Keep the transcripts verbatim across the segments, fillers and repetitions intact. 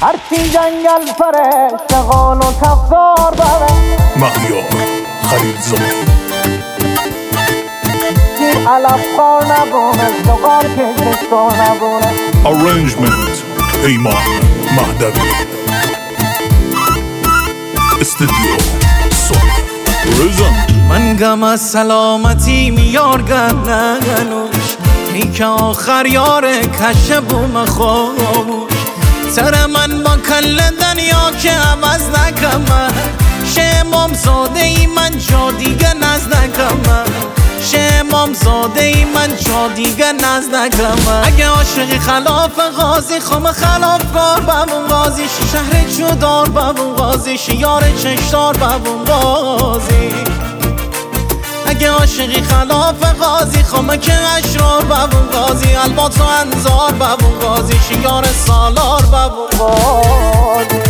هرچی جنگل پره شغال و کفدار بره مهیار خلیلزاده شیر علف خار نبونه شغال که کشتار نبونه Arrangement پیمان مهدوی استودیو صبح رزن من غم از سلامتی میار گنگنوش ای که آخر یار کشه بوم خاموش سر من با کل دنیا که عوض نکمه شمام زاده ای من جا دیگه نزدکمه شمام زاده ای من جا دیگه نزدکمه اگه عاشقی خلاف غازی خم خلاف کار ببون غازی شهر جودار ببون غازی یار چشدار ببون غازی اگه عاشقی خلاف غازی خمه که اشرار ببون غازی البات و انزار ببون غازی شیار سالار ببون غازی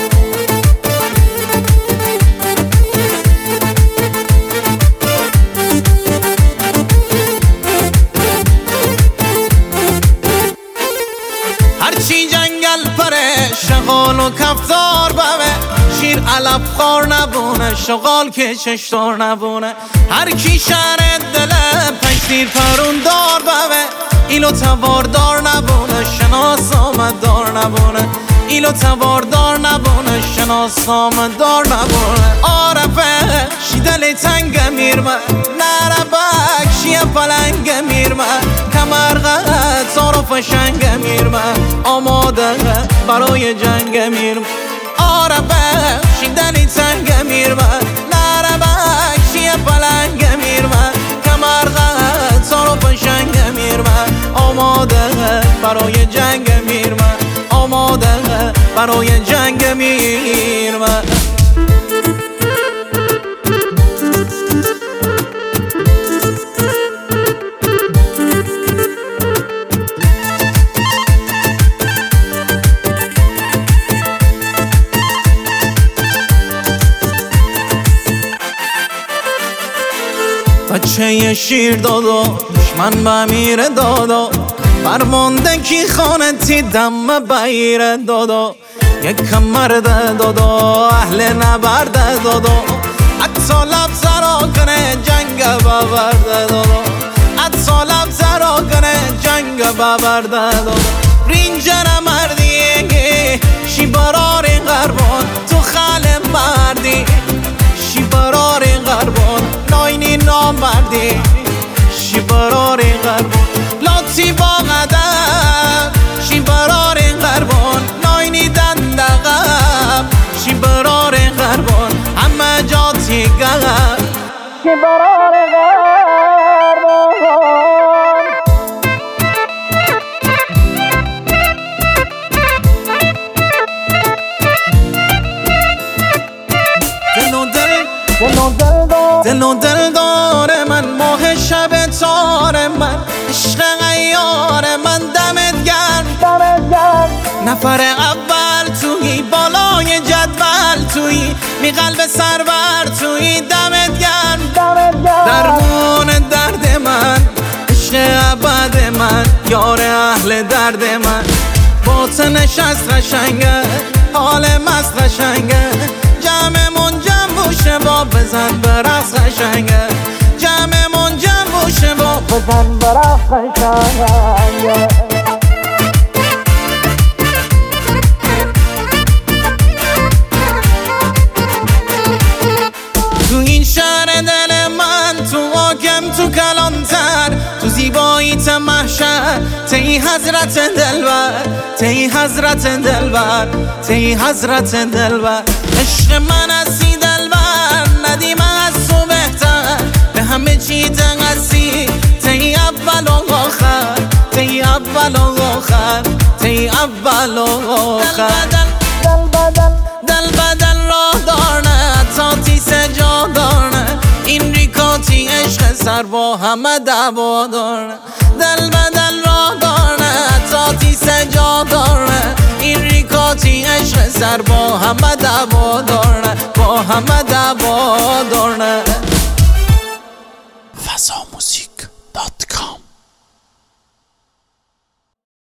هرچی جنگل پره شغال و کفدار بوه شیر علف خار نبونه شغال که چشدار نبونه هر کی شهر دله پشتیر پرون دار بوه ایلو تواردار نبونه شناس آمددار نبونه ایلو تواردار نبونه شناس آمددار نبونه عارفه شیدل تنگ میرمه نربک شیه پلنگ میرمه کمرقه صارف شنگ میرمه آماده برای جنگ میرمه عارفه شیدل تنگ میرمه نربک شیه پلنگ میرمه کمرقه صارف شنگ میرمه آماده برای جنگ میرمه آماده برای جنگ میرمه بچه شیر دادا من بمیر دادا فرمانده کی خانه تی دم بیر دادا یک مرد دادا اهل نبرد دادا حتی لب زرا کنه جنگ ببرد دادا حتی لب زرا کنه جنگ ببرد دادا رینجر مردی شی برار غربان تو خال مردی شی برار غربان ناینی نامردی شی برار غربان لاتی با قدم شی برار غربان ناینی دندقم شی برار غربان همه جاتی گم شی برار غربان دل و دل دل و دل دار دل و دل داره من ماه شب تار من عشق غیار من دمت گرم دمت گرم نفر اول توی بالای جدول توی می قلب سرور توی دمت گرم دمت گرم درمون درد من عشق ابد من یار اهل درد من باطنش از قشنگه حال مست قشنگه جمعمون جمع بوشه با بزن برقص قشنگه جمعمون جمع بوشه با بزن برقص قشنگه تو این شهر دل من تو آگم تو کلانتر تو زیبایی محشر تی حضرت دلبر تی حضرت دلبر تی حضرت دلبر عشق من هستی دلبر ندیم از تو بهتر به همه چی تقصی تی اول و آخر تی اول و آخر تی اول و آخر دل بدل دل بدل راه دارنه تا تی سجا دارنه این ریکاتی عشق سر با همه دعوا دارنه دل بدل راه دارنه تا تی سجا دارنه این ریکاتی عشق سر با همه دعوا دارنه با همه دعوا دارنه فضا موزیک دات کام